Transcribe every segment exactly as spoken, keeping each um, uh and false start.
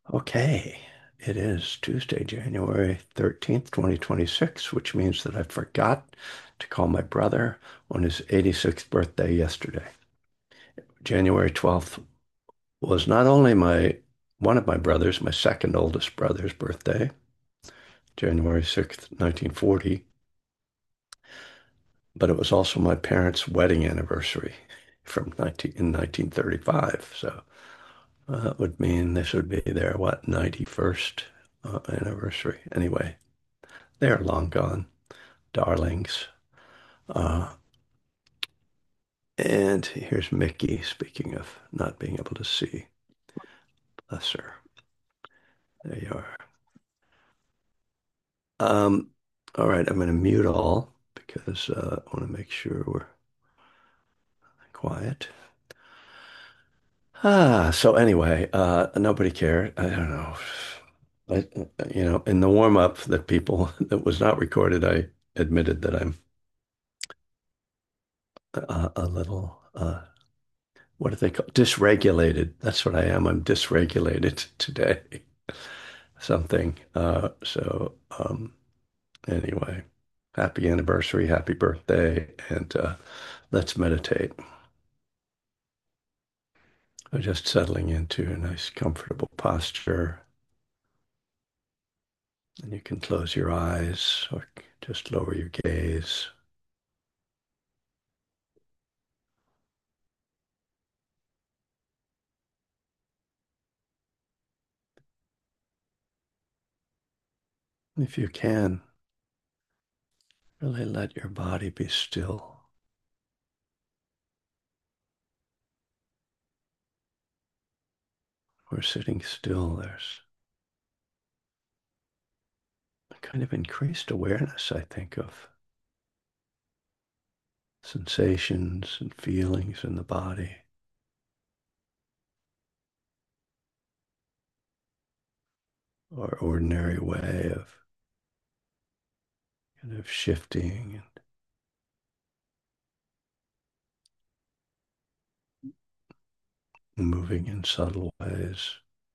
Okay, it is Tuesday, January thirteenth, twenty twenty-six, which means that I forgot to call my brother on his eighty-sixth birthday yesterday. January twelfth was not only my one of my brothers, my second oldest brother's birthday, January sixth, nineteen forty, but it was also my parents' wedding anniversary from nineteen in nineteen thirty-five. So uh, that would mean this would be their, what, ninety-first uh, anniversary. Anyway, they're long gone, darlings. Uh, and here's Mickey, speaking of not being able to see. Bless her. There you are. Um, all right, I'm going to mute all because uh, I want to make sure we're quiet. Ah, so anyway, uh, nobody cared. I don't know. I, you know, in the warm up that people that was not recorded, I admitted that I'm a, a little uh, what do they call dysregulated? That's what I am. I'm dysregulated today. Something. Uh, so um, anyway, happy anniversary, happy birthday, and uh, let's meditate. I'm just settling into a nice, comfortable posture. And you can close your eyes or just lower your gaze. If you can, really let your body be still. We're sitting still. There's a kind of increased awareness, I think, of sensations and feelings in the body, our ordinary way of kind of shifting and moving in subtle ways.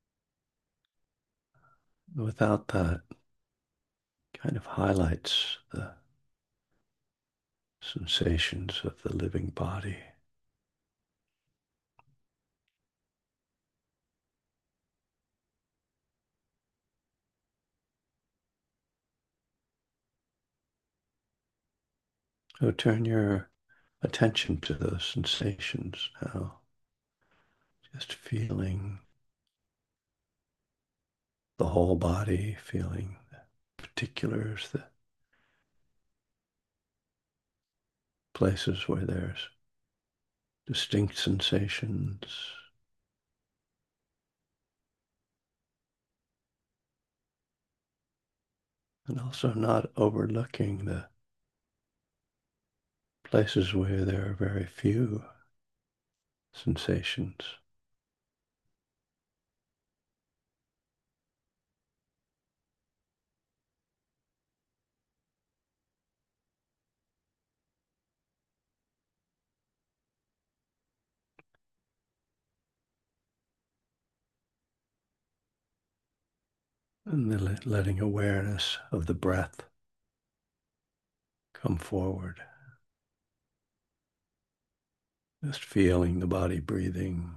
Without that, kind of highlights the sensations of the living body. So turn your attention to those sensations now, just feeling the whole body, feeling the particulars, the places where there's distinct sensations, and also not overlooking the places where there are very few sensations. And then letting awareness of the breath come forward. Just feeling the body breathing.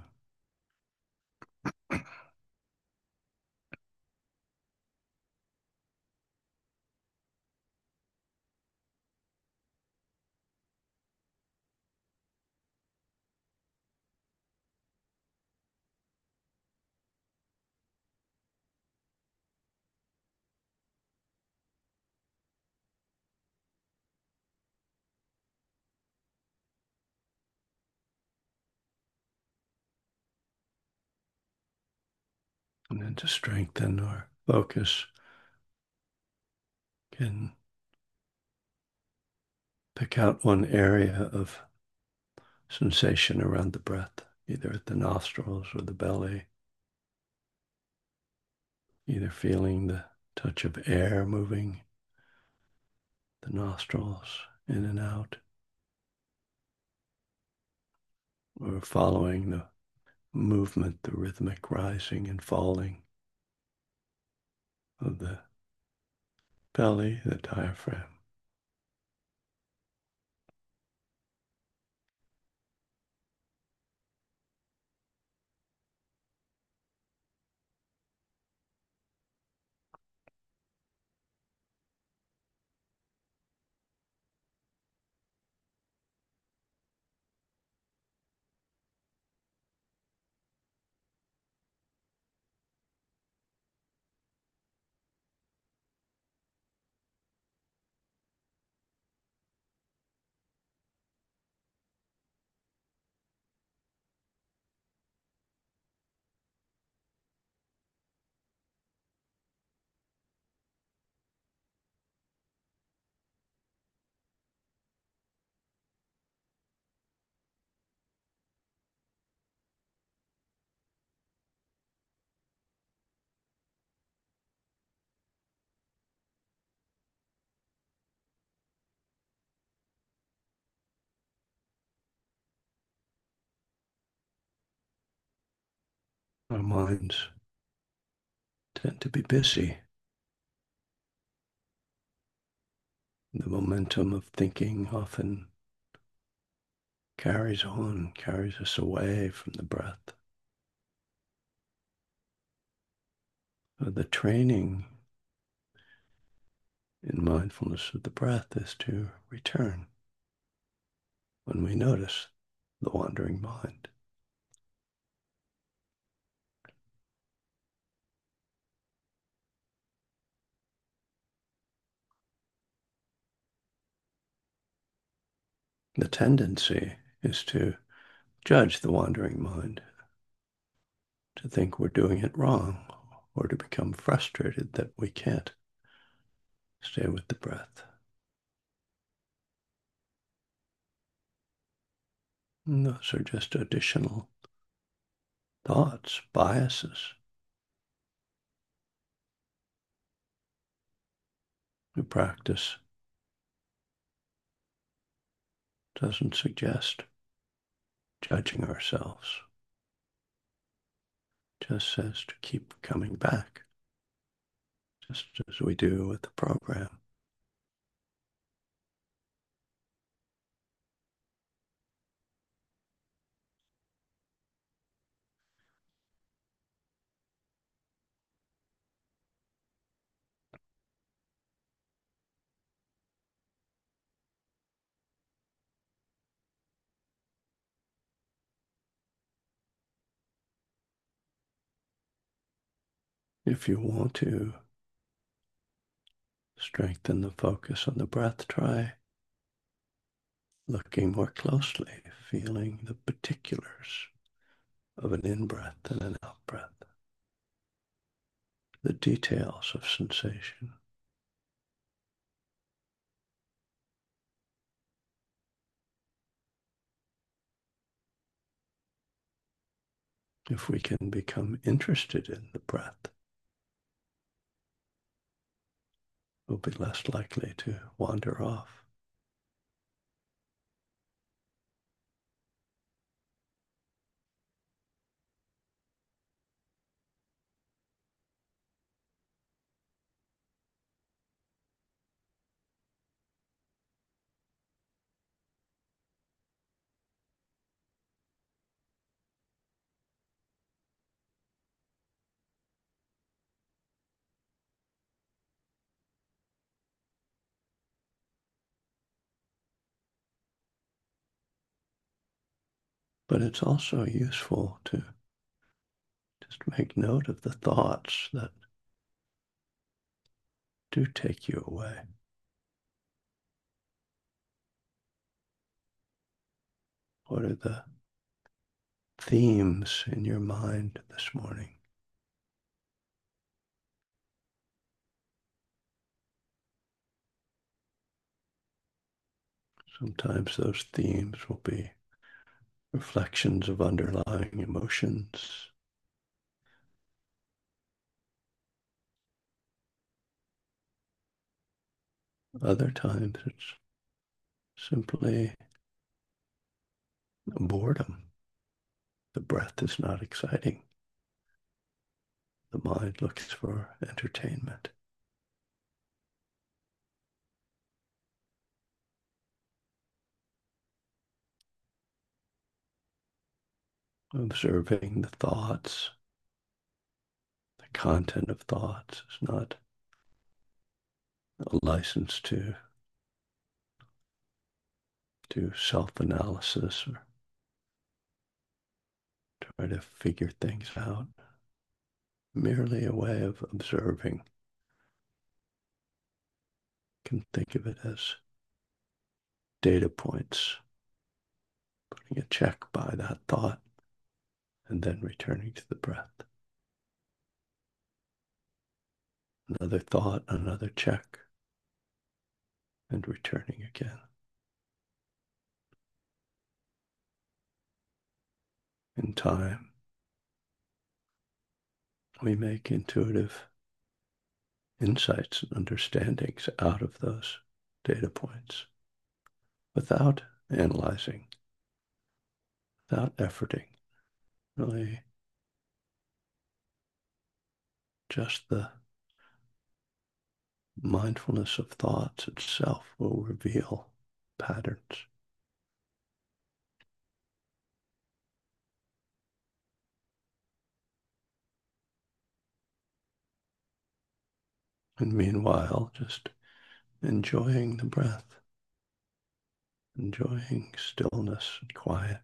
And then to strengthen our focus, can pick out one area of sensation around the breath, either at the nostrils or the belly, either feeling the touch of air moving the nostrils in and out, or following the movement, the rhythmic rising and falling of the belly, the diaphragm. Our minds tend to be busy. The momentum of thinking often carries on, carries us away from the breath. So the training in mindfulness of the breath is to return when we notice the wandering mind. The tendency is to judge the wandering mind, to think we're doing it wrong, or to become frustrated that we can't stay with the breath. And those are just additional thoughts, biases. The practice doesn't suggest judging ourselves, just says to keep coming back, just as we do with the program. If you want to strengthen the focus on the breath, try looking more closely, feeling the particulars of an in-breath and an out-breath, the details of sensation. If we can become interested in the breath, we'll be less likely to wander off. But it's also useful to just make note of the thoughts that do take you away. What are the themes in your mind this morning? Sometimes those themes will be reflections of underlying emotions. Other times it's simply boredom. The breath is not exciting. The mind looks for entertainment. Observing the thoughts, the content of thoughts is not a license to do self-analysis or try to figure things out. Merely a way of observing. You can think of it as data points, putting a check by that thought and then returning to the breath. Another thought, another check, and returning again. In time, we make intuitive insights and understandings out of those data points without analyzing, without efforting. Really, just the mindfulness of thoughts itself will reveal patterns. And meanwhile, just enjoying the breath, enjoying stillness and quiet.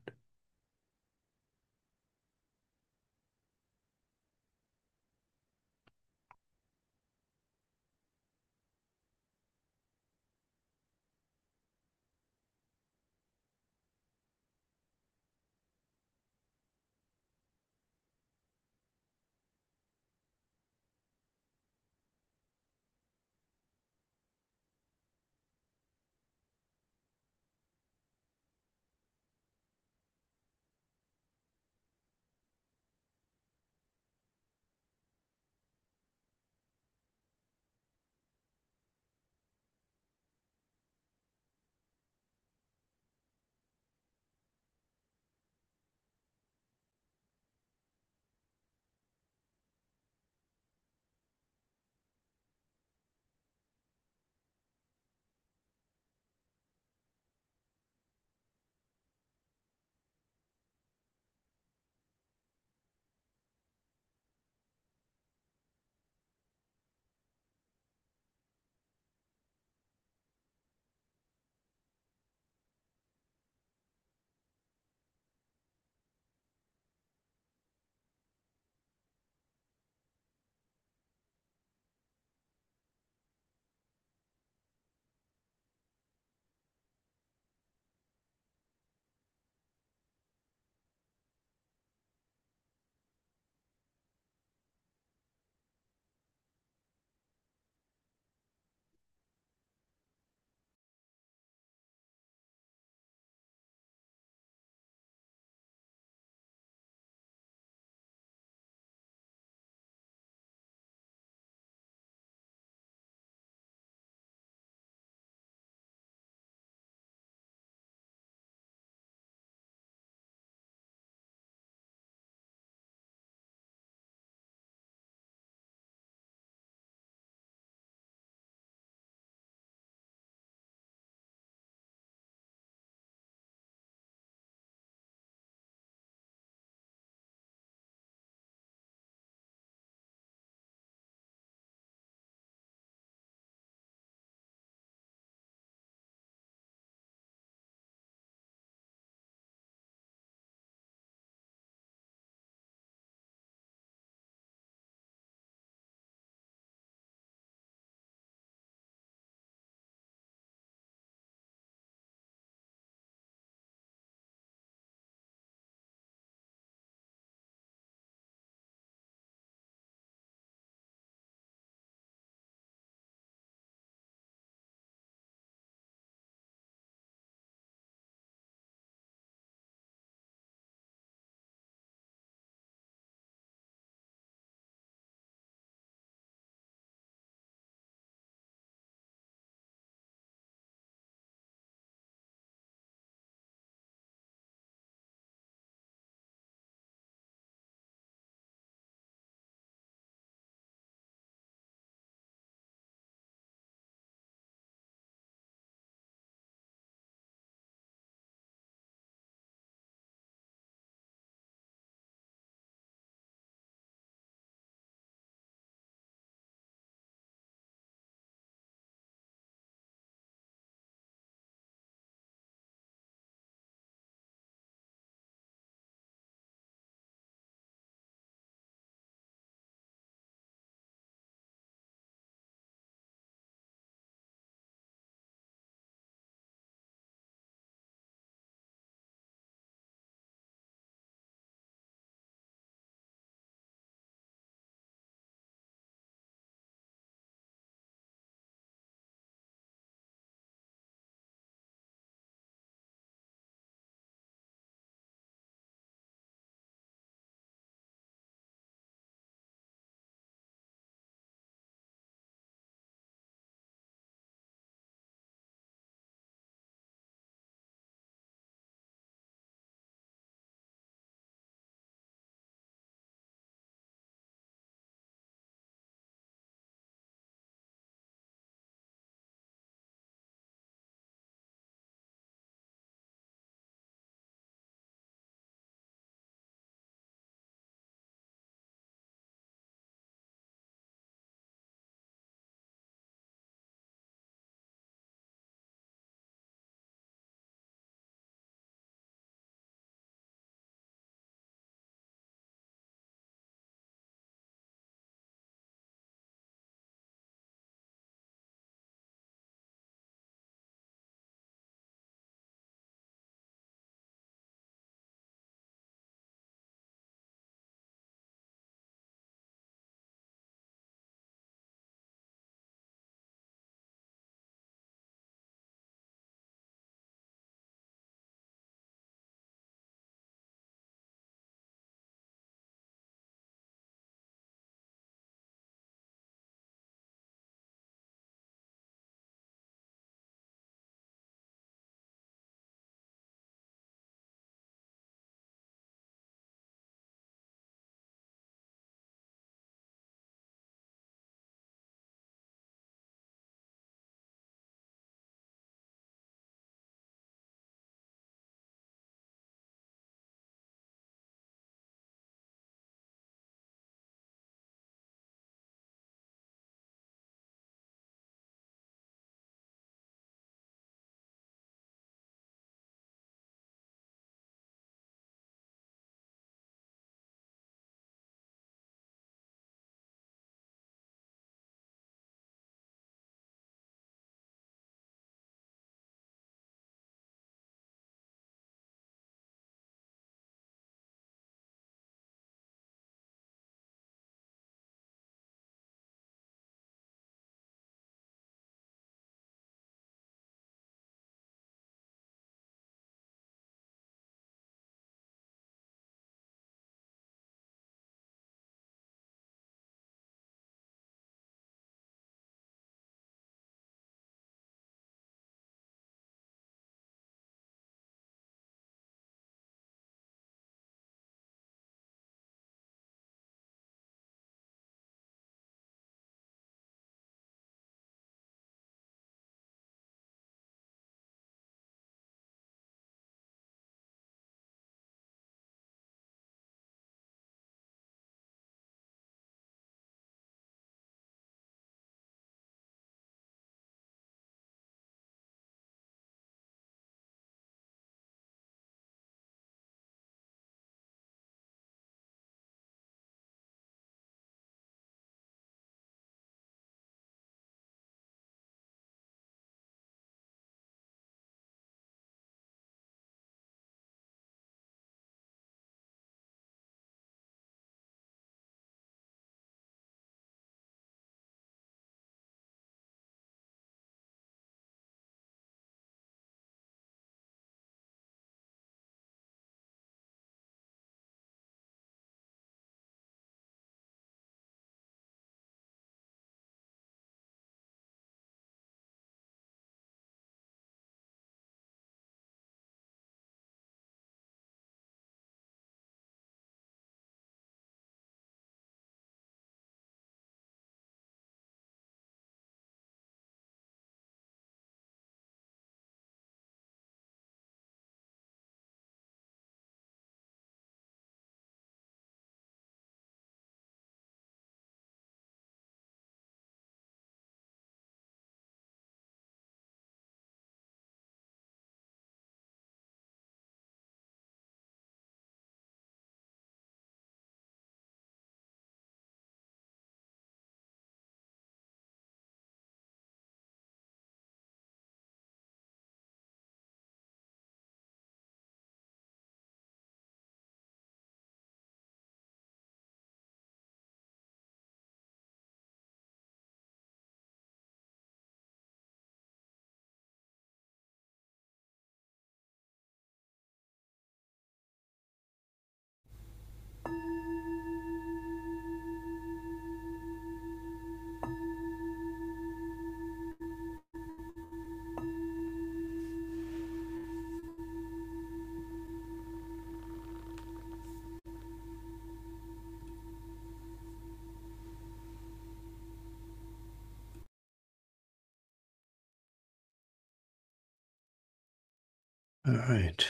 All right.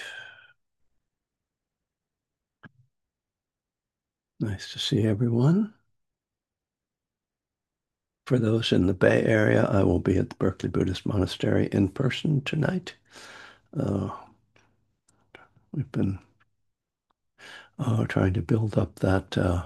Nice to see everyone. For those in the Bay Area, I will be at the Berkeley Buddhist Monastery in person tonight. Uh, we've been uh, trying to build up that uh,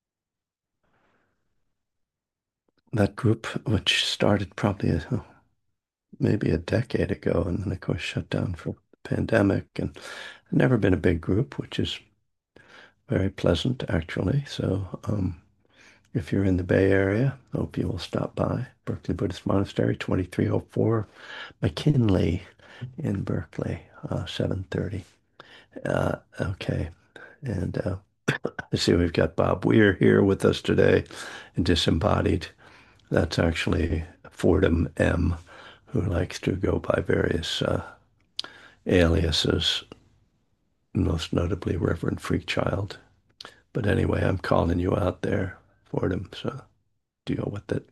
that group, which started probably a, maybe a decade ago, and then of course shut down for the pandemic. And never been a big group, which is very pleasant actually. So um, if you're in the Bay Area, hope you will stop by Berkeley Buddhist Monastery, twenty-three oh four McKinley in Berkeley, uh, seven thirty. Uh, okay. And uh, I see we've got Bob Weir here with us today, disembodied. That's actually Fordham M, who likes to go by various uh, aliases, most notably Reverend Freakchild. But anyway, I'm calling you out there, Fordham, so deal with it.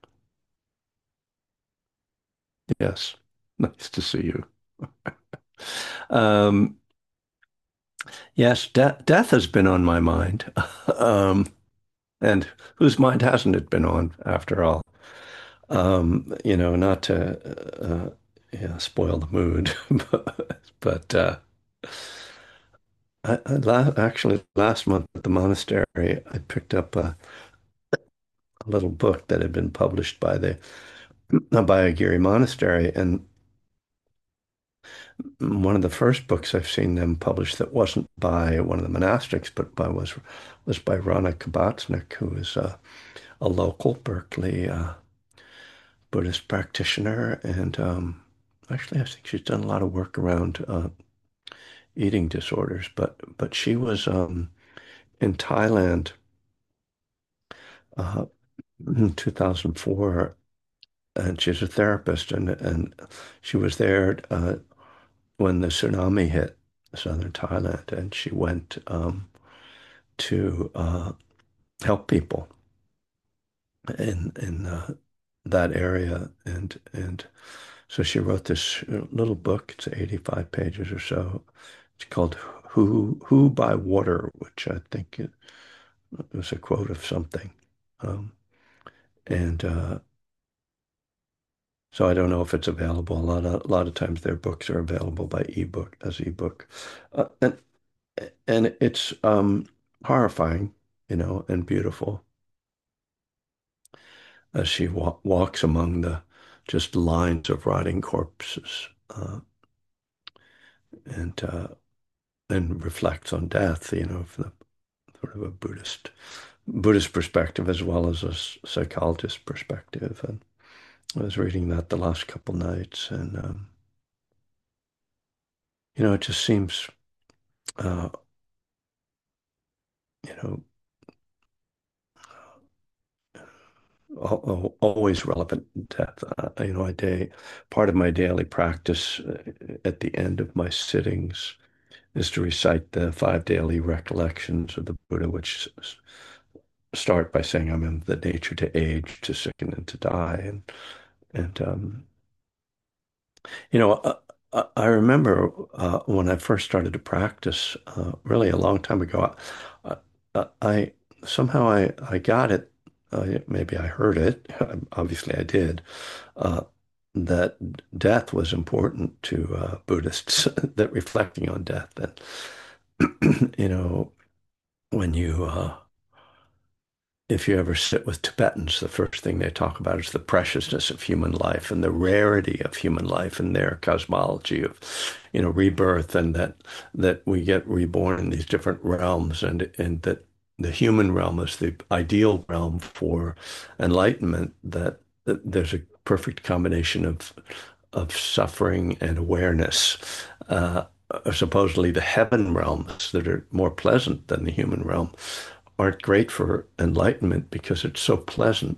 Yes, nice to see you. Um, yes, de death has been on my mind. Um, and whose mind hasn't it been on after all? Um, you know, not to uh, yeah, spoil the mood, but, but uh, I, I la actually last month at the monastery, I picked up a, a little book that had been published by the Abhayagiri Monastery, and one of the first books I've seen them publish that wasn't by one of the monastics, but by was was by Rana Kabatsnik, who is a, a local Berkeley uh, Buddhist practitioner, and um, actually I think she's done a lot of work around uh, eating disorders. But but she was um, in Thailand uh, in two thousand four, and she's a therapist, and and she was there uh, when the tsunami hit southern Thailand, and she went um, to uh, help people in in uh, that area, and and so she wrote this uh, little book. It's eighty-five pages or so. It's called "Who Who by Water," which I think it was a quote of something. Um, and uh, so I don't know if it's available. A lot of a lot of times their books are available by ebook as ebook, uh, and and it's um, horrifying, you know, and beautiful as she wa walks among the just lines of rotting corpses, uh, and uh, and reflects on death, you know, from the sort of a Buddhist Buddhist perspective as well as a psychologist perspective. And I was reading that the last couple nights, and um, you know, it just seems, uh, you know, always relevant death. Uh, you know, I day part of my daily practice uh, at the end of my sittings is to recite the five daily recollections of the Buddha, which start by saying I'm in the nature to age, to sicken, and to die. And and um, you know, uh, uh, I remember uh, when I first started to practice, uh, really a long time ago. I, I, I somehow I I got it. Uh, maybe I heard it. Obviously, I did. Uh, that death was important to uh, Buddhists. That reflecting on death, and you know, when you uh, if you ever sit with Tibetans, the first thing they talk about is the preciousness of human life and the rarity of human life and their cosmology of, you know, rebirth, and that that we get reborn in these different realms, and and that the human realm is the ideal realm for enlightenment, that, that there's a perfect combination of of suffering and awareness. Uh, Supposedly the heaven realms that are more pleasant than the human realm aren't great for enlightenment because it's so pleasant,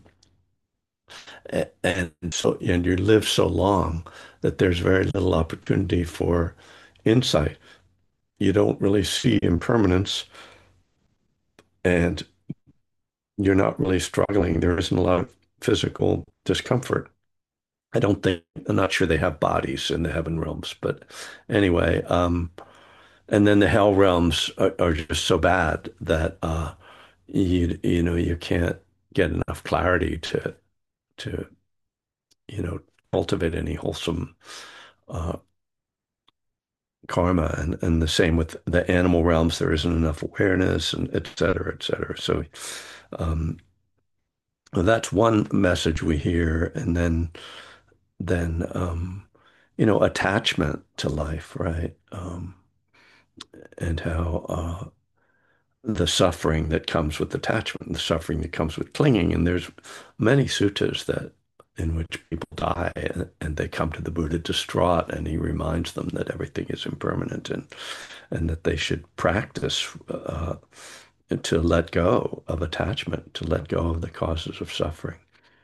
and so and you live so long that there's very little opportunity for insight. You don't really see impermanence, and you're not really struggling. There isn't a lot of physical discomfort. I don't think, I'm not sure they have bodies in the heaven realms, but anyway, um, and then the hell realms are, are just so bad that uh, you you know you can't get enough clarity to to you know cultivate any wholesome uh, karma, and and the same with the animal realms. There isn't enough awareness, and et cetera, et cetera. So um, that's one message we hear, and then then um, you know attachment to life, right? Um, and how uh, the suffering that comes with attachment, the suffering that comes with clinging. And there's many suttas that in which people die and, and they come to the Buddha distraught, and he reminds them that everything is impermanent, and and that they should practice uh, to let go of attachment, to let go of the causes of suffering.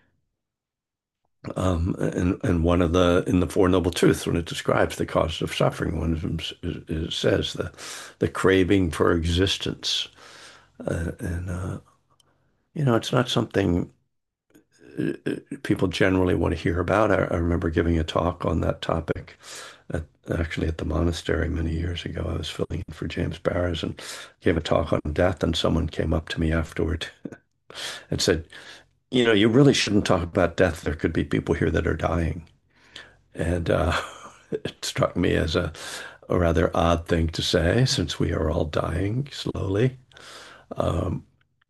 Um, and and one of the in the Four Noble Truths, when it describes the causes of suffering, one of them s- is, says the the craving for existence, uh, and uh, you know it's not something uh, people generally want to hear about. I, I remember giving a talk on that topic at, actually at the monastery many years ago. I was filling in for James Barrows and gave a talk on death, and someone came up to me afterward and said, "You know, you really shouldn't talk about death. There could be people here that are dying." And uh, it struck me as a, a rather odd thing to say, since we are all dying slowly. Um,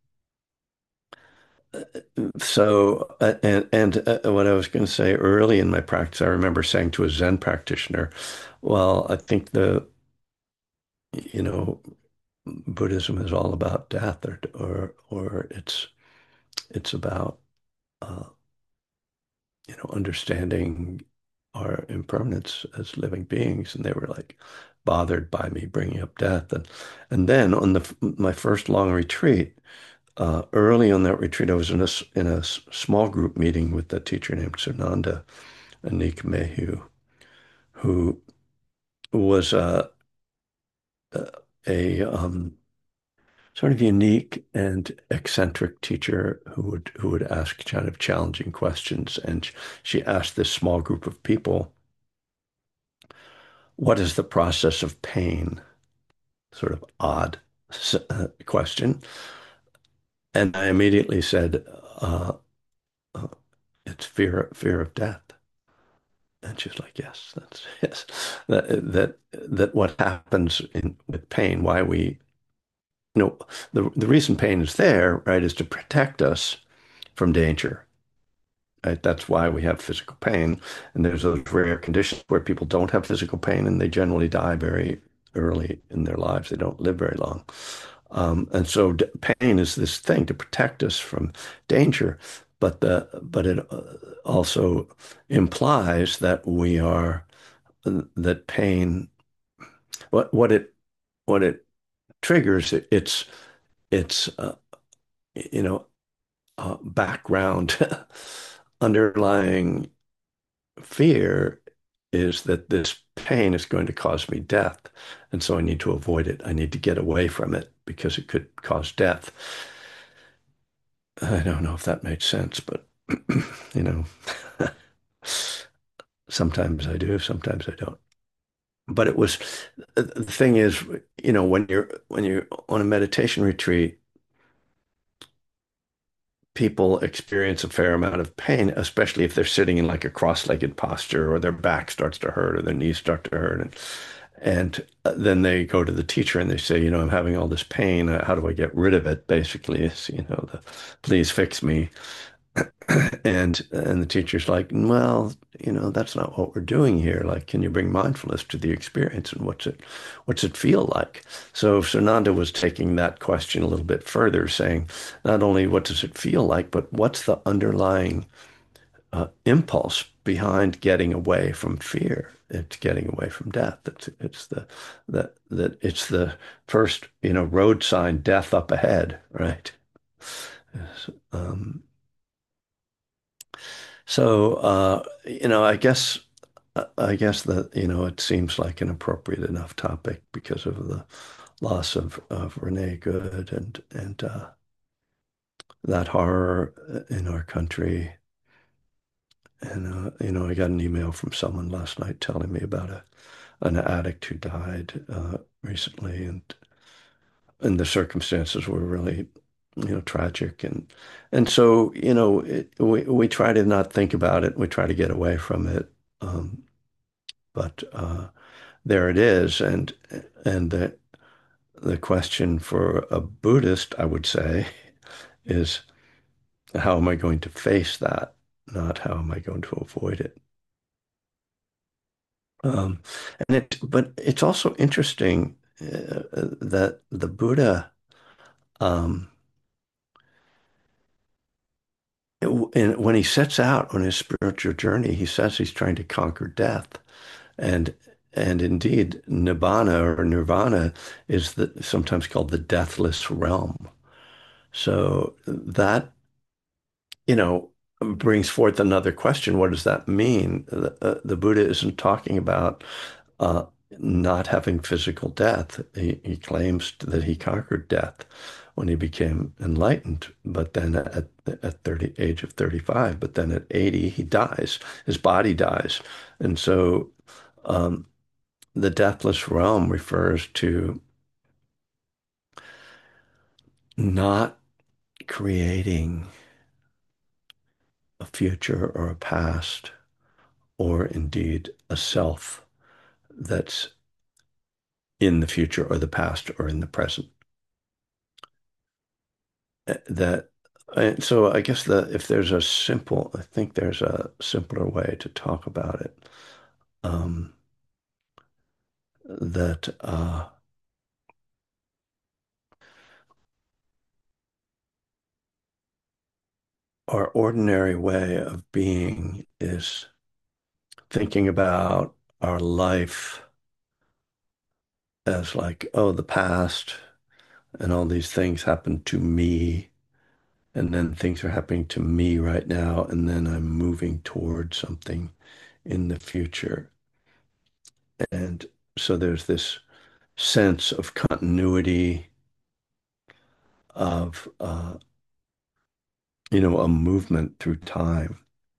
so, uh, and and uh, what I was going to say early in my practice, I remember saying to a Zen practitioner, "Well, I think the, you know, Buddhism is all about death, or or or it's it's about uh, you know understanding our impermanence as living beings." And they were like bothered by me bringing up death. And and then on the my first long retreat, uh, early on that retreat, I was in a in a small group meeting with a teacher named Sunanda Anik Mehu, who was a a, a um, sort of unique and eccentric teacher who would who would ask kind of challenging questions. And she asked this small group of people, "What is the process of pain?" Sort of odd uh, question. And I immediately said, uh, uh, "It's fear fear of death." And she was like, "Yes, that's yes, that that that what happens in with pain, why we, you know, the the reason pain is there, right, is to protect us from danger." Right? That's why we have physical pain. And there's those rare conditions where people don't have physical pain and they generally die very early in their lives. They don't live very long. Um, and so d- pain is this thing to protect us from danger, but the but it uh, also implies that we are that pain what what it what it triggers it, it's it's uh, you know uh, background underlying fear is that this pain is going to cause me death. And so I need to avoid it. I need to get away from it because it could cause death. I don't know if that made sense, but you know, sometimes I do, sometimes I don't. But it was the thing is, you know, when you're when you're on a meditation retreat, people experience a fair amount of pain, especially if they're sitting in like a cross-legged posture or their back starts to hurt or their knees start to hurt. And And uh, then they go to the teacher and they say, you know, "I'm having all this pain. Uh, How do I get rid of it?" Basically, is, you know, the "please fix me." And and the teacher's like, "Well, you know, that's not what we're doing here. Like, can you bring mindfulness to the experience and what's it what's it feel like?" So Sunanda was taking that question a little bit further, saying, not only what does it feel like, but what's the underlying uh, impulse behind getting away from fear. It's getting away from death. It's it's the that that it's the first, you know, road sign, death up ahead, right? Yes. Um, so uh, you know, I guess I guess that, you know, it seems like an appropriate enough topic because of the loss of of Renee Good, and and uh, that horror in our country. And uh, you know, I got an email from someone last night telling me about a an addict who died uh, recently, and and the circumstances were really, you know, tragic. And and so, you know, it, we we try to not think about it. We try to get away from it. Um, but uh, there it is, and and the the question for a Buddhist, I would say, is how am I going to face that, not how am I going to avoid it. Um, and it, but it's also interesting uh, that the Buddha, um, and when he sets out on his spiritual journey, he says he's trying to conquer death, and and indeed, nibbana or nirvana is the, sometimes called the deathless realm. So that, you know, brings forth another question. What does that mean? The, uh, the Buddha isn't talking about uh, not having physical death. He, he claims that he conquered death when he became enlightened, but then at at thirty, age of thirty-five, but then at eighty, he dies. His body dies. And so um, the deathless realm refers to not creating a future or a past or indeed a self that's in the future or the past or in the present. Uh, That and so I guess the if there's a simple, I think there's a simpler way to talk about it. Um, that uh, our ordinary way of being is thinking about our life as like, oh, the past and all these things happened to me, and then things are happening to me right now, and then I'm moving towards something in the future. And so there's this sense of continuity of uh, you know, a movement through time.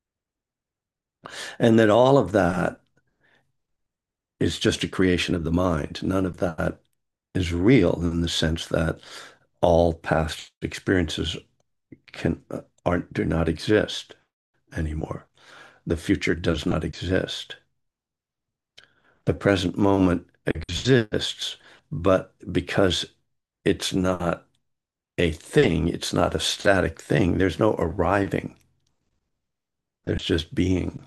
And that all of that is just a creation of the mind. None of that is real in the sense that all past experiences can uh, aren't do not exist anymore. The future does not exist. The present moment exists, but because it's not a thing, it's not a static thing, there's no arriving. There's just being.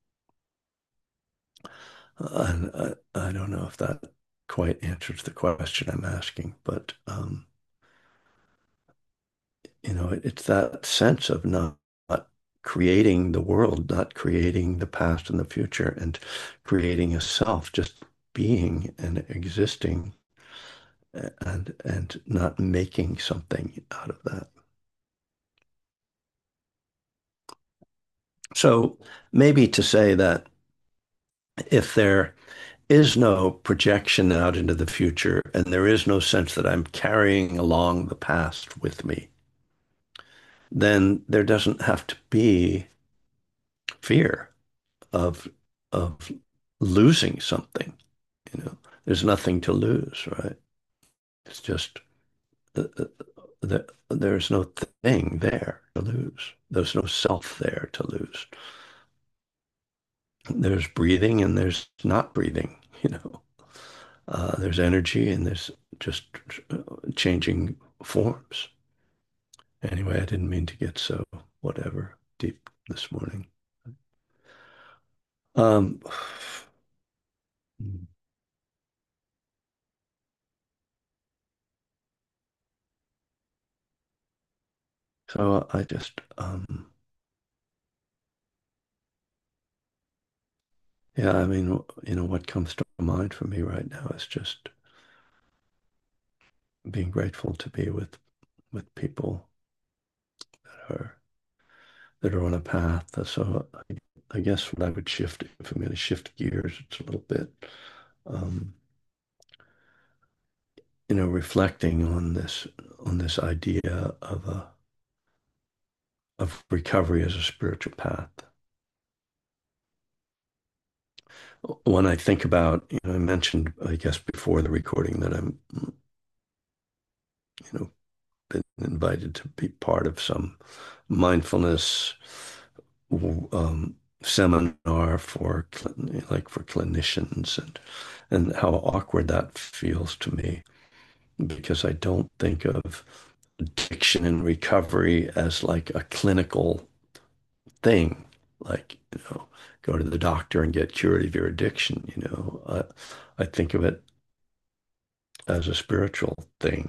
And I, I don't know if that quite answers the question I'm asking, but um, you know, it, it's that sense of not, not creating the world, not creating the past and the future, and creating a self, just being and existing, and and not making something out of that. So maybe to say that if there is no projection out into the future, and there is no sense that I'm carrying along the past with me, then there doesn't have to be fear of of losing something. You know, there's nothing to lose, right? It's just uh, uh, the, there's no thing there to lose. There's no self there to lose. There's breathing and there's not breathing. You know, uh, there's energy and there's just uh, changing forms. Anyway, I didn't mean to get so whatever deep this morning. Um, so I just, um, yeah, I mean, you know, what comes to mind for me right now is just being grateful to be with with people that are that are on a path. So I, I guess what I would shift, if I'm going to shift gears, it's a little bit, um, you know, reflecting on this on this idea of a of recovery as a spiritual path. When I think about, you know, I mentioned, I guess, before the recording that I'm, you know, been invited to be part of some mindfulness um, seminar for like for clinicians, and and how awkward that feels to me because I don't think of addiction and recovery as like a clinical thing, like, you know, go to the doctor and get cured of your addiction. You know, I, I think of it as a spiritual thing,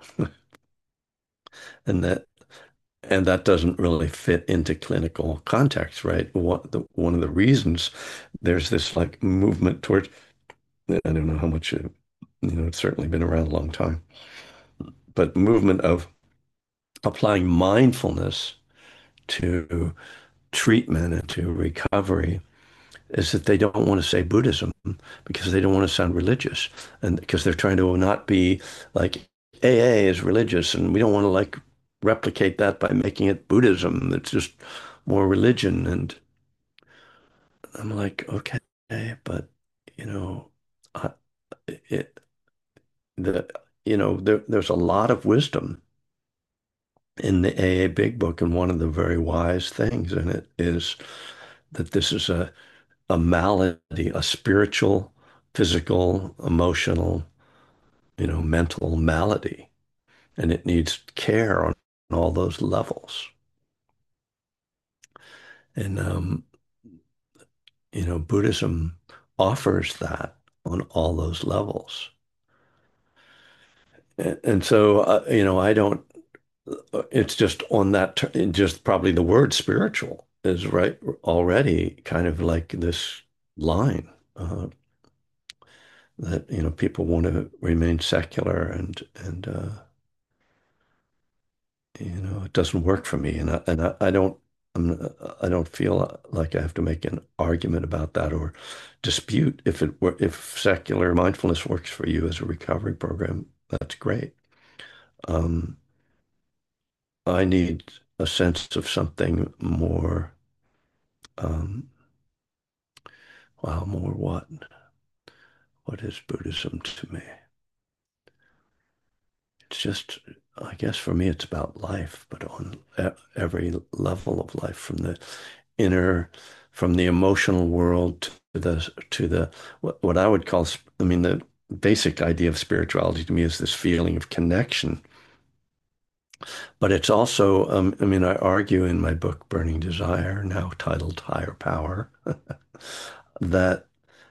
and that and that doesn't really fit into clinical context, right? One, the, one of the reasons there's this like movement towards, I don't know how much, it, you know, it's certainly been around a long time, but movement of applying mindfulness to treatment and to recovery is that they don't want to say Buddhism because they don't want to sound religious, and because they're trying to not be like A A is religious, and we don't want to like replicate that by making it Buddhism. It's just more religion. And I'm like, okay, but you know, I, it the you know there there's a lot of wisdom in the A A Big Book, and one of the very wise things in it is that this is a a malady, a spiritual, physical, emotional, you know, mental malady, and it needs care on all those levels. And um, you know, Buddhism offers that on all those levels. And, and so, uh, you know, I don't. uh, It's just on that. ter- Just probably the word spiritual is right already kind of like this line. Uh, that you know people want to remain secular, and and uh, you know it doesn't work for me, and I, and I, I don't I'm, I don't feel like I have to make an argument about that or dispute if it were if secular mindfulness works for you as a recovery program. That's great. Um, I need a sense of something more. Um, wow, more what? What is Buddhism to me? It's just, I guess for me, it's about life, but on e- every level of life, from the inner, from the emotional world to the to the what, what I would call, I mean, the basic idea of spirituality to me is this feeling of connection. But it's also, um, I mean, I argue in my book, Burning Desire, now titled Higher Power, that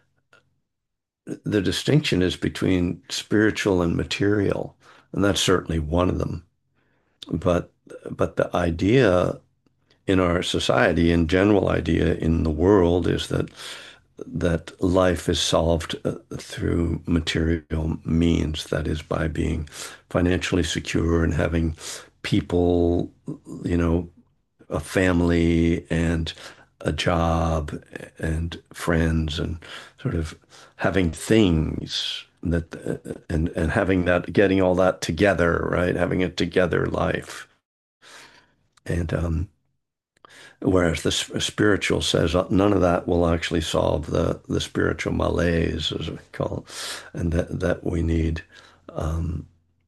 the distinction is between spiritual and material, and that's certainly one of them. But but the idea in our society, and general idea in the world, is that that life is solved uh, through material means. That is, by being financially secure and having people, you know, a family and a job and friends, and sort of having things that uh, and and having that, getting all that together, right? Having a together life. And um, whereas the spiritual says uh, none of that will actually solve the the spiritual malaise, as we call it, and that that we need um,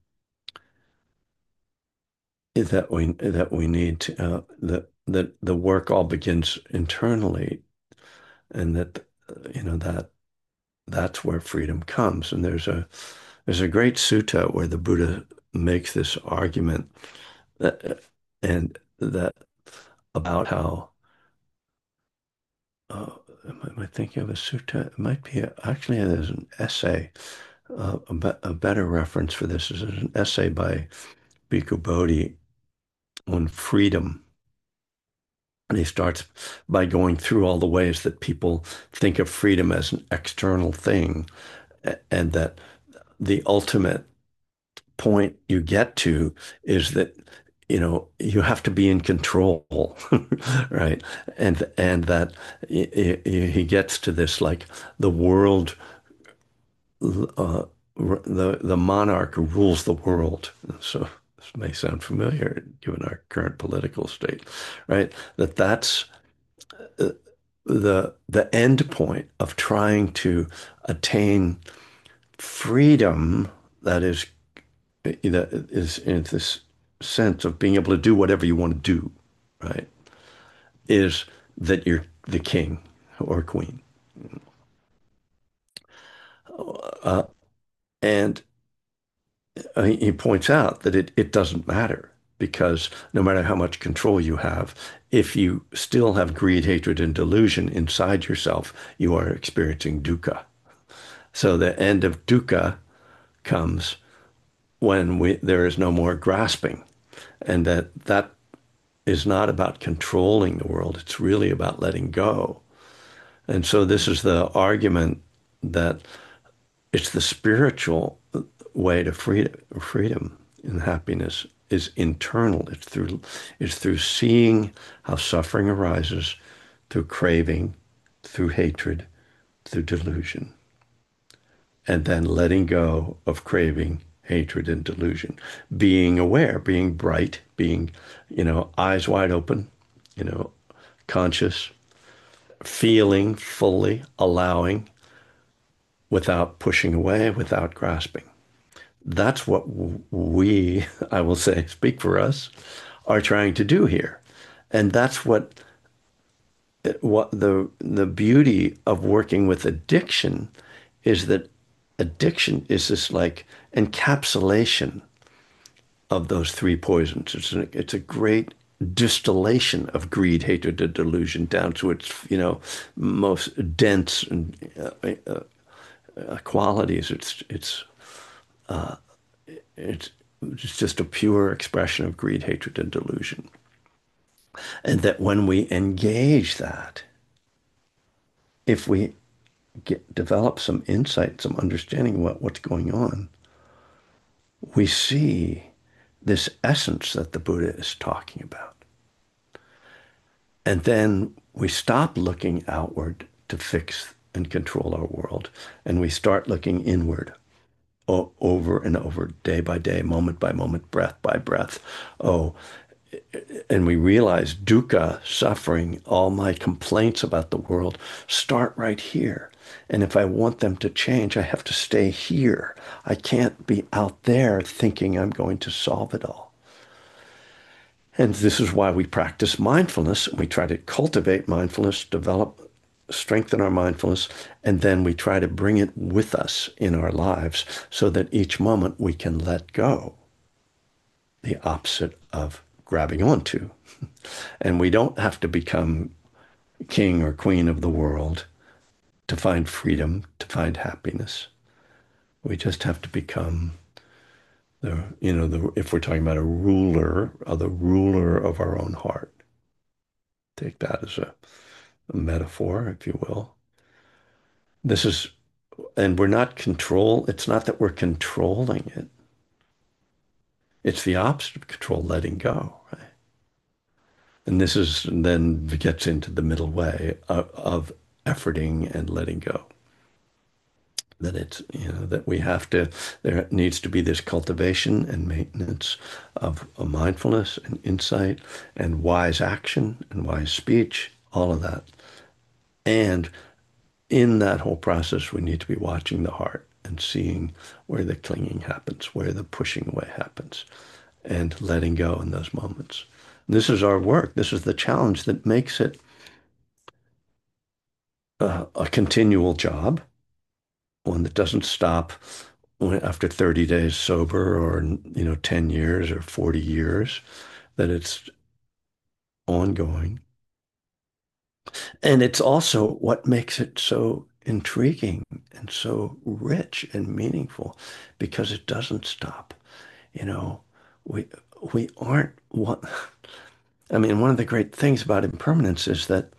that we that we need to, uh, that that the work all begins internally, and that uh, you know that that's where freedom comes. And there's a there's a great sutta where the Buddha makes this argument that, and that about how uh, am I thinking of a sutta? It might be a, actually there's an essay. Uh, a, be a better reference for this is an essay by Bhikkhu Bodhi on freedom. And he starts by going through all the ways that people think of freedom as an external thing, and that the ultimate point you get to is that you know you have to be in control, right? And and that he, he gets to this like the world, uh, the the monarch who rules the world. So this may sound familiar given our current political state, right? That that's the the end point of trying to attain freedom that is that is in this sense of being able to do whatever you want to do, right? Is that you're the king or queen. Uh, and uh, he, he points out that it, it doesn't matter because no matter how much control you have, if you still have greed, hatred, and delusion inside yourself, you are experiencing dukkha. So the end of dukkha comes when we, there is no more grasping, and that that is not about controlling the world. It's really about letting go. And so this is the argument that it's the spiritual way to freedom, freedom and happiness is internal. It's through it's through seeing how suffering arises through craving, through hatred, through delusion, and then letting go of craving, hatred, and delusion. Being aware, being bright, being, you know, eyes wide open, you know, conscious, feeling fully, allowing without pushing away, without grasping. That's what we, I will say, speak for us, are trying to do here. And that's what what the the beauty of working with addiction is that addiction is this like encapsulation of those three poisons. It's a, it's a great distillation of greed, hatred, and delusion down to its, you know, most dense and uh, uh, uh, qualities. It's it's it's it's just a pure expression of greed, hatred, and delusion. And that when we engage that, if we get develop some insight, some understanding about what's going on, we see this essence that the Buddha is talking about. And then we stop looking outward to fix and control our world, and we start looking inward over and over, day by day, moment by moment, breath by breath. Oh, and we realize dukkha, suffering, all my complaints about the world start right here. And if I want them to change, I have to stay here. I can't be out there thinking I'm going to solve it all. And this is why we practice mindfulness. We try to cultivate mindfulness, develop, strengthen our mindfulness, and then we try to bring it with us in our lives so that each moment we can let go, the opposite of grabbing onto. And we don't have to become king or queen of the world to find freedom, to find happiness. We just have to become the, you know, the, if we're talking about a ruler, uh, the ruler of our own heart. Take that as a, a metaphor, if you will. This is, and we're not control. It's not that we're controlling it. It's the opposite of control, letting go, right? And this is and then gets into the middle way of, of efforting and letting go. That it's, you know, that we have to, there needs to be this cultivation and maintenance of a mindfulness and insight and wise action and wise speech, all of that. And in that whole process, we need to be watching the heart and seeing where the clinging happens, where the pushing away happens, and letting go in those moments. This is our work. This is the challenge that makes it uh, a continual job, one that doesn't stop after thirty days sober or, you know, ten years or forty years, that it's ongoing. And it's also what makes it so intriguing and so rich and meaningful because it doesn't stop. You know, we we aren't what I mean, one of the great things about impermanence is that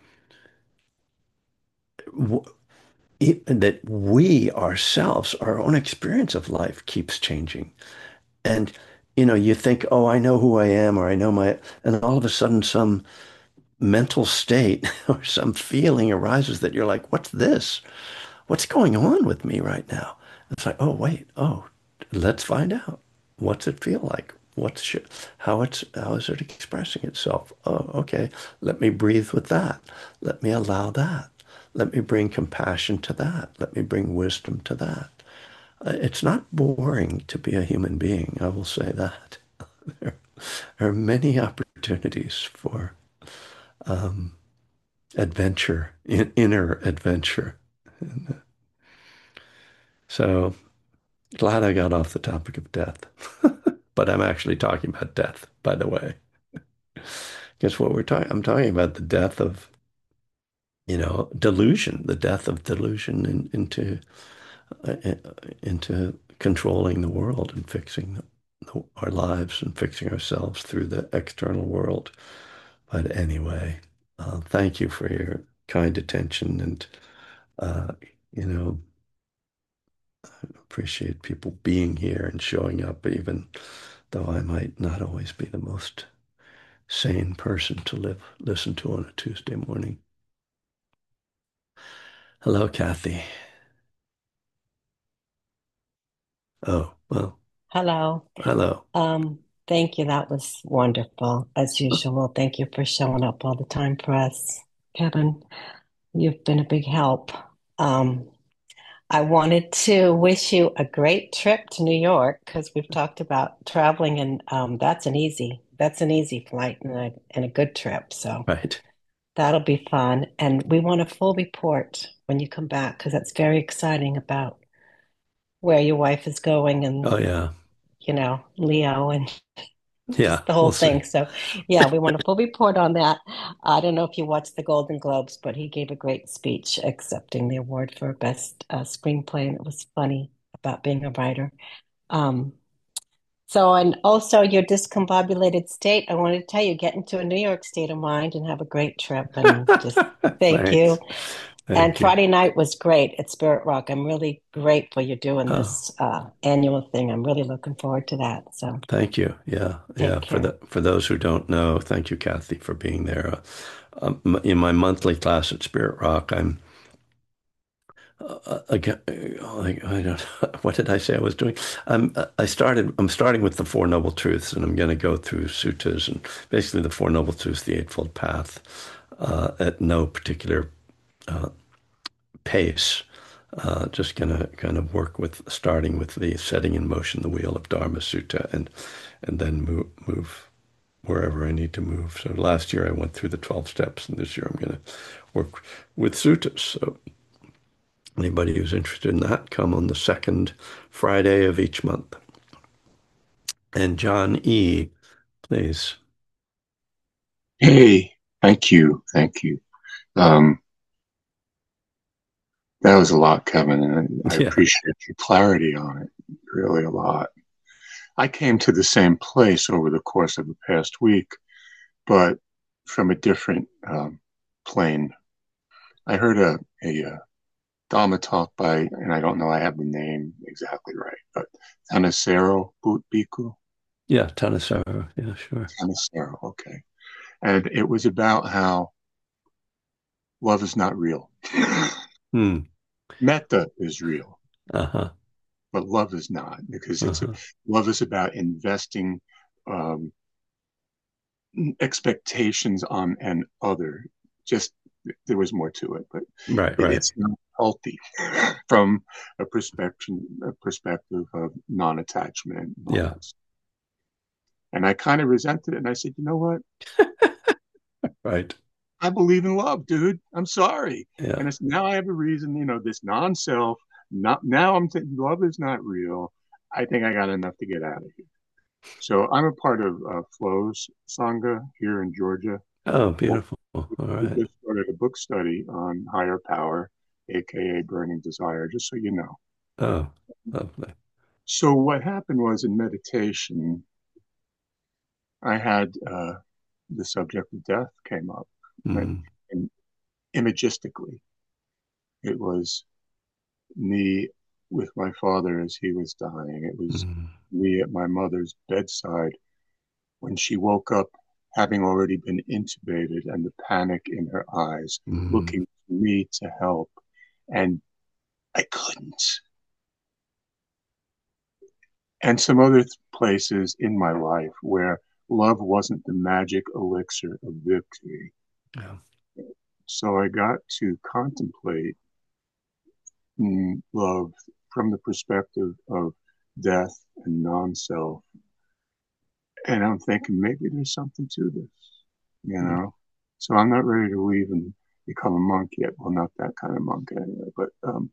it, that we ourselves, our own experience of life keeps changing. And you know, you think, oh, I know who I am, or I know my, and all of a sudden some mental state or some feeling arises that you're like, what's this? What's going on with me right now? It's like, oh, wait, oh, let's find out. What's it feel like? what's how it's how is it expressing itself? Oh, okay. Let me breathe with that. Let me allow that. Let me bring compassion to that. Let me bring wisdom to that. Uh, It's not boring to be a human being, I will say that. There are many opportunities for adventure, in, inner adventure. So glad I got off the topic of death. But I'm actually talking about death, by the way. Guess what we're talking? I'm talking about the death of, you know, delusion, the death of delusion in, into uh, into controlling the world and fixing the, our lives and fixing ourselves through the external world. But anyway, uh, thank you for your kind attention and uh, you know, appreciate people being here and showing up, even though I might not always be the most sane person to live listen to on a Tuesday morning. Hello, Kathy. Oh, well, Hello. hello. Um, Thank you. That was wonderful, as usual. Thank you for showing up all the time for us, Kevin. You've been a big help. Um, I wanted to wish you a great trip to New York because we've talked about traveling, and um, that's an easy that's an easy flight and a and a good trip. So Right. that'll be fun. And we want a full report when you come back because that's very exciting about where your wife is going and Oh, yeah. you know Leo and Yeah, just the we'll whole see. thing. So, yeah, we want a full report on that. I don't know if you watched the Golden Globes, but he gave a great speech accepting the award for best uh, screenplay, and it was funny about being a writer. Um, so, and also your discombobulated state. I wanted to tell you, get into a New York state of mind and have a great trip. And just thank you. Thanks. And Thank you. Friday night was great at Spirit Rock. I'm really grateful you're doing Oh, this uh, annual thing. I'm really looking forward to that. So, thank you. Yeah, yeah. take For care. the for those who don't know, thank you, Kathy, for being there. Uh, um, in my monthly class at Spirit Rock, I'm uh, again. I, I don't. What did I say I was doing? I'm. I started. I'm starting with the Four Noble Truths, and I'm going to go through suttas and basically the Four Noble Truths, the Eightfold Path, uh, at no particular pace. Uh, just gonna kind of work with starting with the setting in motion the wheel of Dharma Sutta and and then move move wherever I need to move. So last year I went through the twelve steps, and this year I'm gonna work with suttas. So anybody who's interested in that, come on the second Friday of each month. And John E., please. Hey, thank you, thank you. Um, that was a lot, Kevin, and I Yeah, appreciate your clarity on it, really a lot. I came to the same place over the course of the past week, but from a different um, plane. I heard a, a, uh Dhamma talk by, and I don't know, I have the name exactly right, but Thanissaro Bhikkhu. yeah, Thanissaro. Yeah, sure. Thanissaro, okay. And it was about how love is not real. Hmm. Metta is real, Uh-huh. but love is not because it's a, Uh-huh. love is about investing um, expectations on an other. Just there was more to it, but Right, it, right. it's not healthy from a perspective a perspective of non-attachment and all Yeah. that. And I kind of resented it, and I said, you know what? Right. I believe in love, dude. I'm sorry. Yeah. And it's now I have a reason, you know, this non-self. Not now I'm thinking love is not real. I think I got enough to get out of here. So I'm a part of uh, Flows Sangha here in Georgia. Oh, beautiful. All We right. just started a book study on higher power, aka burning desire, just so you know. Oh, lovely. So what happened was in meditation, I had uh, the subject of death came up, right? Mm, And imagistically, it was me with my father as he was dying. It was mm, me at my mother's bedside when she woke up, having already been intubated, and the panic in her eyes, mm. looking to me to help. And I couldn't. and some other th- places in my life where love wasn't the magic elixir of victory. Yeah. So I got to contemplate mm, love from the perspective of death and non-self. And I'm thinking maybe there's something to this, you Mm. know? So I'm not ready to leave and become a monk yet. Well, not that kind of monk anyway, but, um,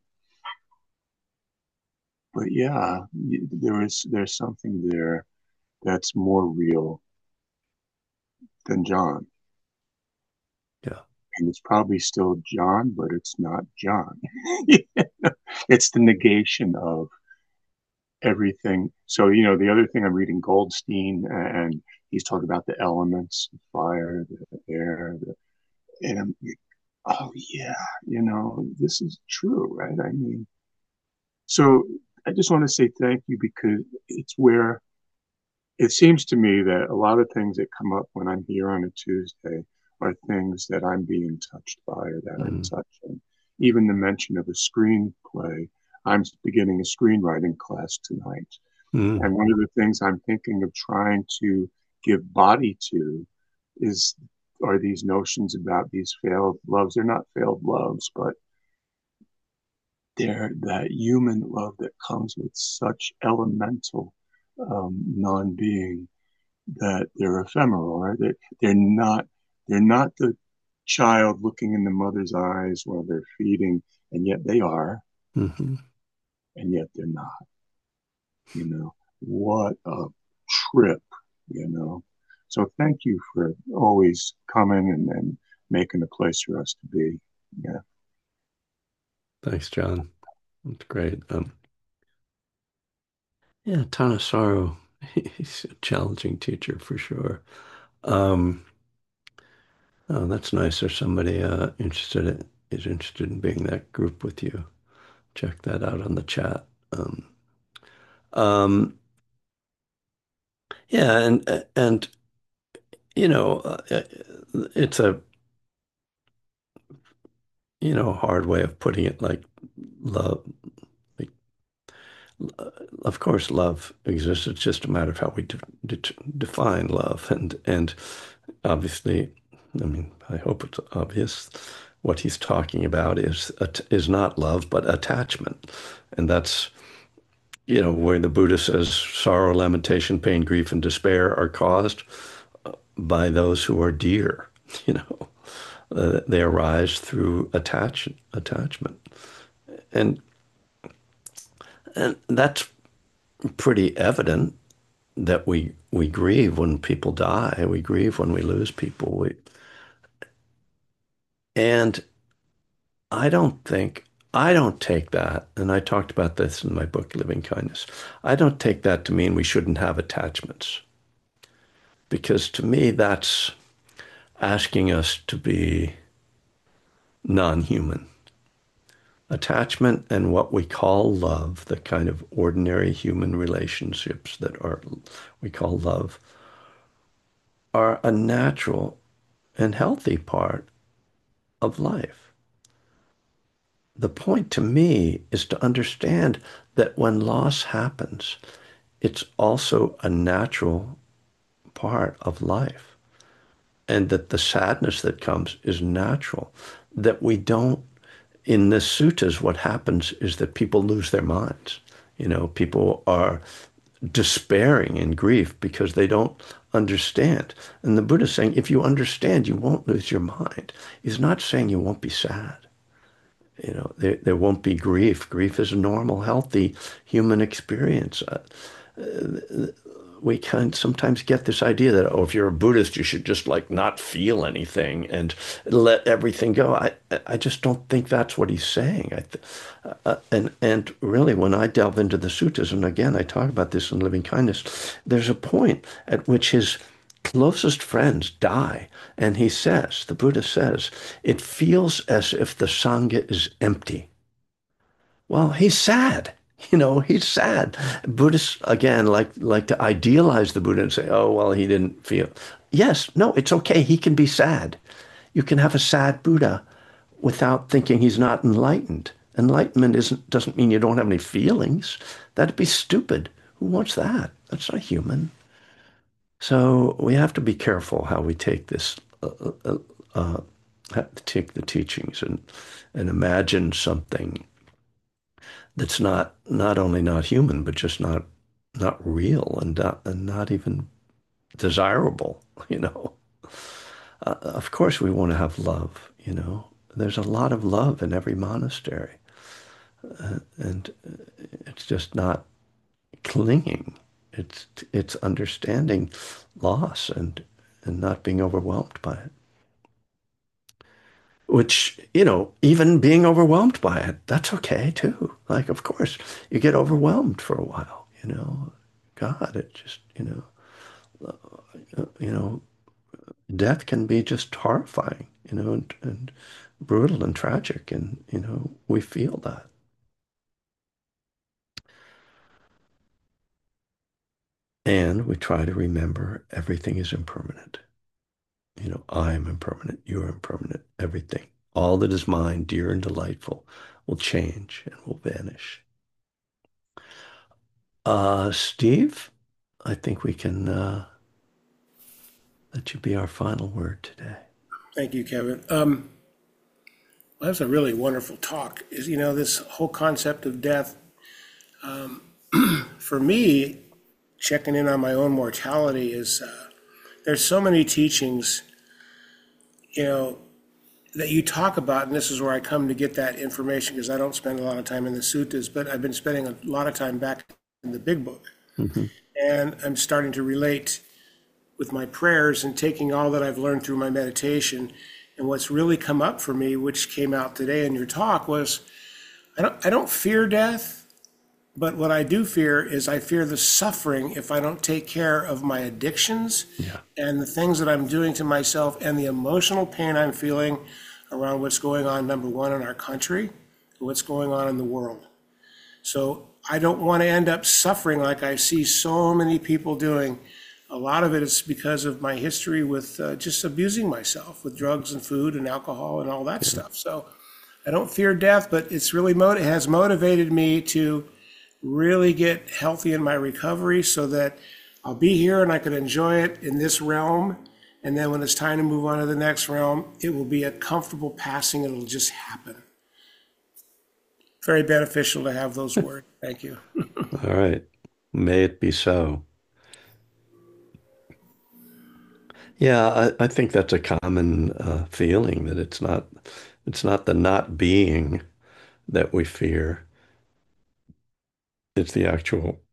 but yeah, there is, there's something there that's more real than John. Yeah. And it's probably still John, but it's not John. It's the negation of everything. So, you know, the other thing I'm reading Goldstein, and he's talking about the elements, the fire, the air, the, and I'm, oh yeah, you know, this is true, right? I mean, so I just want to say thank you because it's where it seems to me that a lot of things that come up when I'm here on a Tuesday are things that I'm being touched by or that I'm Mm. touching. Even the mention of a screenplay. I'm beginning a screenwriting class tonight. Mm. And one of the things I'm thinking of trying to give body to is are these notions about these failed loves. They're not failed loves, but they're that human love that comes with such elemental um, non-being that they're ephemeral, right? They're, they're not they're not the child looking in the mother's eyes while they're feeding, and yet they are, Hmm. and yet they're not. You know, what a trip, you know. So thank you for always coming and, and making a place for us to be. Yeah. Thanks, John. That's great. Um, yeah, Tanasaru, he's a challenging teacher for sure. Um, oh, that's nice. There's somebody uh, interested in, is interested in being that group with you. Check that out on the chat. Um, um, yeah, and and you know, uh, it's a you know hard way of putting it. Like love, like of course, love exists. It's just a matter of how we de de define love, and and obviously, I mean, I hope it's obvious. What he's talking about is is not love, but attachment, and that's you know where the Buddha says sorrow, lamentation, pain, grief, and despair are caused by those who are dear. You know, uh, they arise through attach attachment, and and that's pretty evident that we we grieve when people die. We grieve when we lose people. We, and I don't think I don't take that, and I talked about this in my book, Living Kindness. I don't take that to mean we shouldn't have attachments, because to me that's asking us to be non-human. Attachment and what we call love, the kind of ordinary human relationships that are we call love, are a natural and healthy part of life. The point to me is to understand that when loss happens, it's also a natural part of life, and that the sadness that comes is natural. That we don't, in the suttas, what happens is that people lose their minds. You know, people are despairing in grief because they don't understand. And the Buddha is saying, if you understand, you won't lose your mind. He's not saying you won't be sad. You know, there, there won't be grief. Grief is a normal, healthy human experience. Uh, we can sometimes get this idea that, oh, if you're a Buddhist, you should just like not feel anything and let everything go. I, I just don't think that's what he's saying. I th uh, and, and really, when I delve into the suttas, and again, I talk about this in Living Kindness, there's a point at which his closest friends die. And he says, the Buddha says, it feels as if the Sangha is empty. Well, he's sad. You know, he's sad. Buddhists, again, like like to idealize the Buddha and say, oh, well, he didn't feel. Yes, no, it's okay. He can be sad. You can have a sad Buddha without thinking he's not enlightened. Enlightenment isn't doesn't mean you don't have any feelings. That'd be stupid. Who wants that? That's not human. So we have to be careful how we take this, uh, uh, uh, take the teachings and and imagine something that's not not only not human, but just not not real and not, and not even desirable, you know. Uh, of course, we want to have love, you know. There's a lot of love in every monastery, uh, and it's just not clinging. It's it's understanding loss and and not being overwhelmed by it. Which, you know, even being overwhelmed by it, that's okay too. Like, of course, you get overwhelmed for a while, you know. God, it just, you know, uh, you know, death can be just horrifying, you know, and, and brutal and tragic, and you know, we feel that. And we try to remember everything is impermanent. You know, I am impermanent, you are impermanent, everything. All that is mine, dear and delightful, will change and will vanish. Uh, Steve, I think we can uh, let you be our final word today. Thank you, Kevin. Um, well, that's a really wonderful talk. Is you know this whole concept of death. For me, checking in on my own mortality is uh, there's so many teachings, you know, that you talk about, and this is where I come to get that information because I don't spend a lot of time in the suttas, but I've been spending a lot of time back in the big book, Hmm. and I'm starting to relate with my prayers and taking all that I've learned through my meditation. And what's really come up for me, which came out today in your talk, was I don't I don't fear death, but what I do fear is I fear the suffering if I don't take care of my addictions Yeah. and the things that I'm doing to myself and the emotional pain I'm feeling around what's going on, number one, in our country and what's going on in the world. So I don't want to end up suffering like I see so many people doing. A lot of it is because of my history with uh, just abusing myself with drugs and food and alcohol and all that stuff. So I don't fear death, but it's really mot- it has motivated me to really get healthy in my recovery so that I'll be here and I can enjoy it in this realm. And then when it's time to move on to the next realm, it will be a comfortable passing. It'll just happen. Very beneficial to have those words. Thank you. All right. May it be so. Yeah, I, I think that's a common uh, feeling that it's not it's not the not being that we fear. It's the actual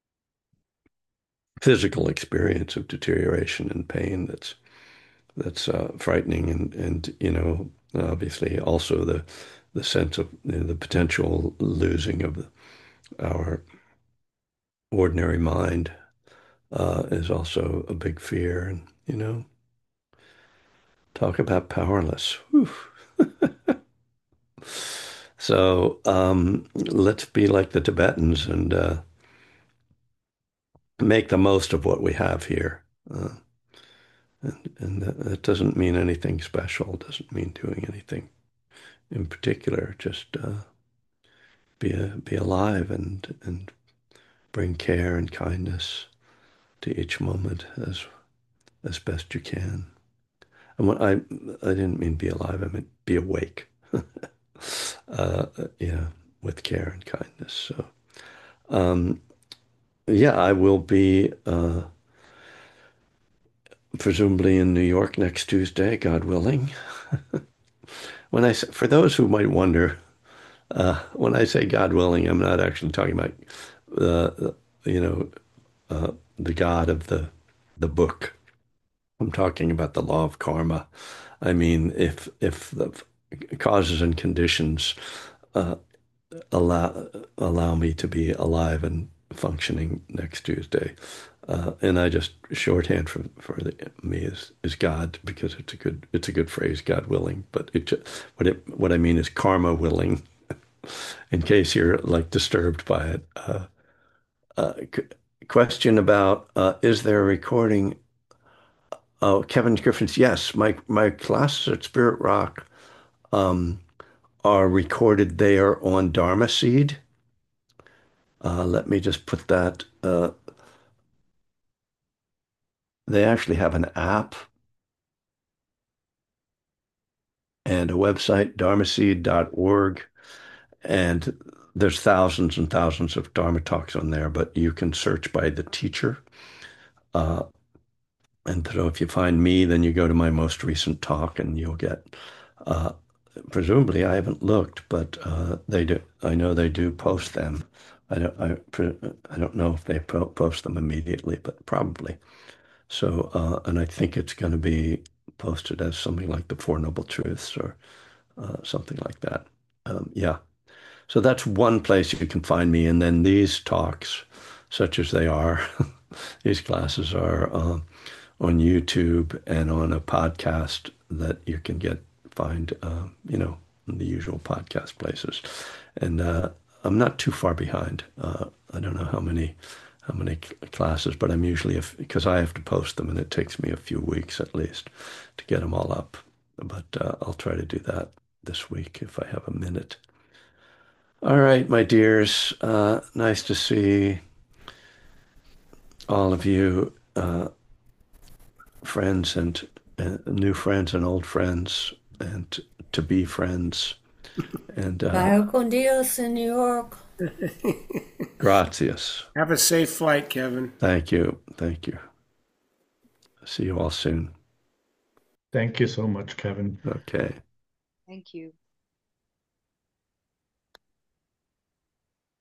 physical experience of deterioration and pain that's that's uh, frightening, and and you know, obviously also the the sense of, you know, the potential losing of the, our ordinary mind uh, is also a big fear. And you know, talk about powerless. Whew. So um, let's be like the Tibetans and uh, make the most of what we have here. Uh, and and that, that doesn't mean anything special. Doesn't mean doing anything in particular. Just uh, be a, be alive and and bring care and kindness to each moment as as best you can. And when I I didn't mean be alive. I meant be awake. uh, yeah, with care and kindness. So um, yeah, I will be uh, presumably in New York next Tuesday, God willing. When I say, for those who might wonder, uh, when I say God willing, I'm not actually talking about uh, you know, uh, the God of the the book. I'm talking about the law of karma. I mean, if if the causes and conditions uh, allow allow me to be alive and functioning next Tuesday, uh, and I just shorthand for for the, me is is God, because it's a good it's a good phrase, God willing. But it what it what I mean is karma willing. In case you're like disturbed by it. Uh, uh, question about uh, is there a recording? Oh, Kevin Griffiths. Yes, my my classes at Spirit Rock um, are recorded there on Dharma Seed. Uh, let me just put that. Uh, they actually have an app and a website, dharmaseed dot org. And there's thousands and thousands of Dharma talks on there, but you can search by the teacher. Uh, and so if you find me, then you go to my most recent talk and you'll get, uh, presumably, I haven't looked, but uh, they do. I know they do post them. I don't, I, I don't know if they po post them immediately, but probably. So, uh, and I think it's going to be posted as something like the Four Noble Truths or uh, something like that. Um, yeah. So that's one place you can find me. And then these talks, such as they are, these classes are uh, on YouTube and on a podcast that you can get, find, uh, you know, in the usual podcast places. And uh, I'm not too far behind. Uh, I don't know how many how many classes, but I'm usually, if, because I have to post them and it takes me a few weeks at least to get them all up. But uh, I'll try to do that this week if I have a minute. All right, my dears. Uh, nice to see all of you, uh, friends and uh, new friends and old friends, and to be friends. And uh, Vaya con Dios in New York. Gratias. Have a safe flight, Kevin. Thank you. Thank you. See you all soon. Thank you so much, Kevin. Okay. Thank you.